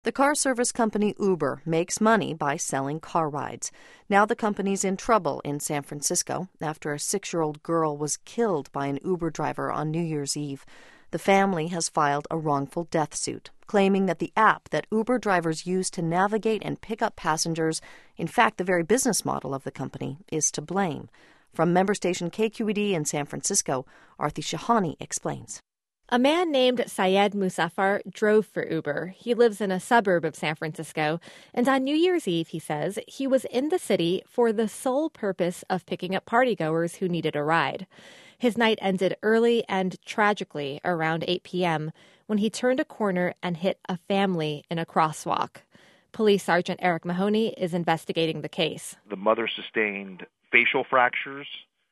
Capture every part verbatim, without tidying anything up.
The car service company Uber makes money by selling car rides. Now the company's in trouble in San Francisco after a six-year-old girl was killed by an Uber driver on New Year's Eve. The family has filed a wrongful death suit, claiming that the app that Uber drivers use to navigate and pick up passengers, in fact the very business model of the company, is to blame. From member station K Q E D in San Francisco, Aarti Shahani explains. A man named Syed Muzaffar drove for Uber. He lives in a suburb of San Francisco, and on New Year's Eve, he says, he was in the city for the sole purpose of picking up partygoers who needed a ride. His night ended early and tragically around eight p.m. when he turned a corner and hit a family in a crosswalk. Police Sergeant Eric Mahoney is investigating the case. The mother sustained facial fractures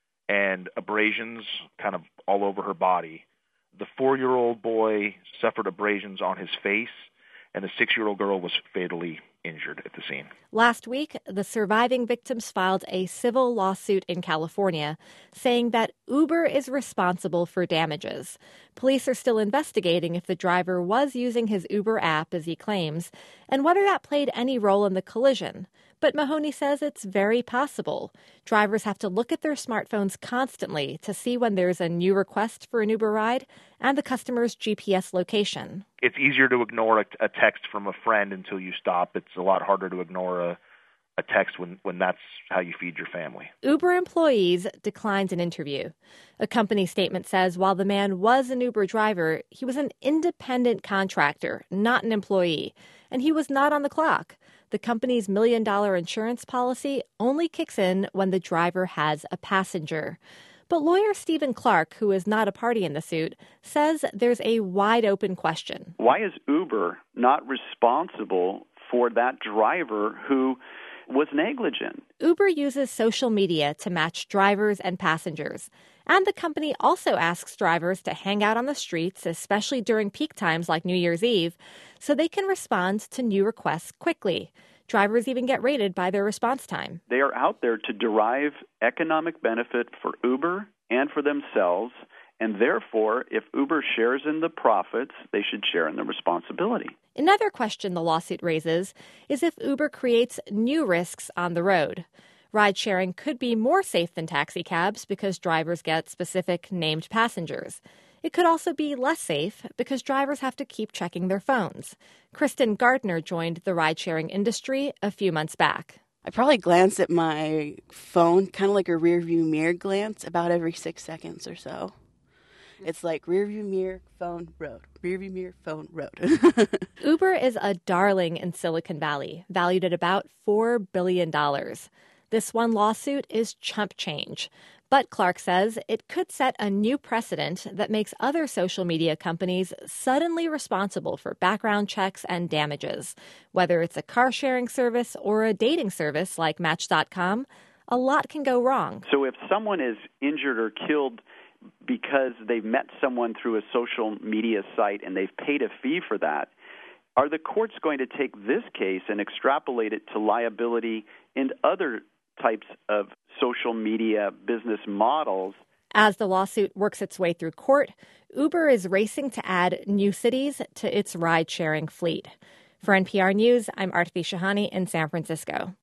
and abrasions kind of all over her body. The four-year-old boy suffered abrasions on his face, and the six-year-old girl was fatally injured at the scene. Last week, the surviving victims filed a civil lawsuit in California saying that Uber is responsible for damages. Police are still investigating if the driver was using his Uber app, as he claims, and whether that played any role in the collision. But Mahoney says it's very possible. Drivers have to look at their smartphones constantly to see when there's a new request for an Uber ride and the customer's G P S location. It's easier to ignore a, a text from a friend until you stop. It's a lot harder to ignore a, a text when, when that's how you feed your family. Uber employees declined an interview. A company statement says while the man was an Uber driver, he was an independent contractor, not an employee, and he was not on the clock. The company's million-dollar insurance policy only kicks in when the driver has a passenger. But lawyer Stephen Clark, who is not a party in the suit, says there's a wide-open question. Why is Uber not responsible for that driver who was negligent? Uber uses social media to match drivers and passengers. And the company also asks drivers to hang out on the streets, especially during peak times like New Year's Eve, so they can respond to new requests quickly. Drivers even get rated by their response time. They are out there to derive economic benefit for Uber and for themselves, and therefore, if Uber shares in the profits, they should share in the responsibility. Another question the lawsuit raises is if Uber creates new risks on the road. Ride-sharing could be more safe than taxi cabs because drivers get specific named passengers. It could also be less safe because drivers have to keep checking their phones. Kristen Gardner joined the ride-sharing industry a few months back. I probably glance at my phone, kind of like a rearview mirror glance, about every six seconds or so. It's like rearview mirror, phone, road. Rearview mirror, phone, road. Uber is a darling in Silicon Valley, valued at about four billion dollars. This one lawsuit is chump change. But Clark says it could set a new precedent that makes other social media companies suddenly responsible for background checks and damages. Whether it's a car-sharing service or a dating service like Match dot com, a lot can go wrong. So if someone is injured or killed because they've met someone through a social media site and they've paid a fee for that, are the courts going to take this case and extrapolate it to liability in other types of social media business models? As the lawsuit works its way through court, Uber is racing to add new cities to its ride-sharing fleet. For N P R News, I'm Aarti Shahani in San Francisco.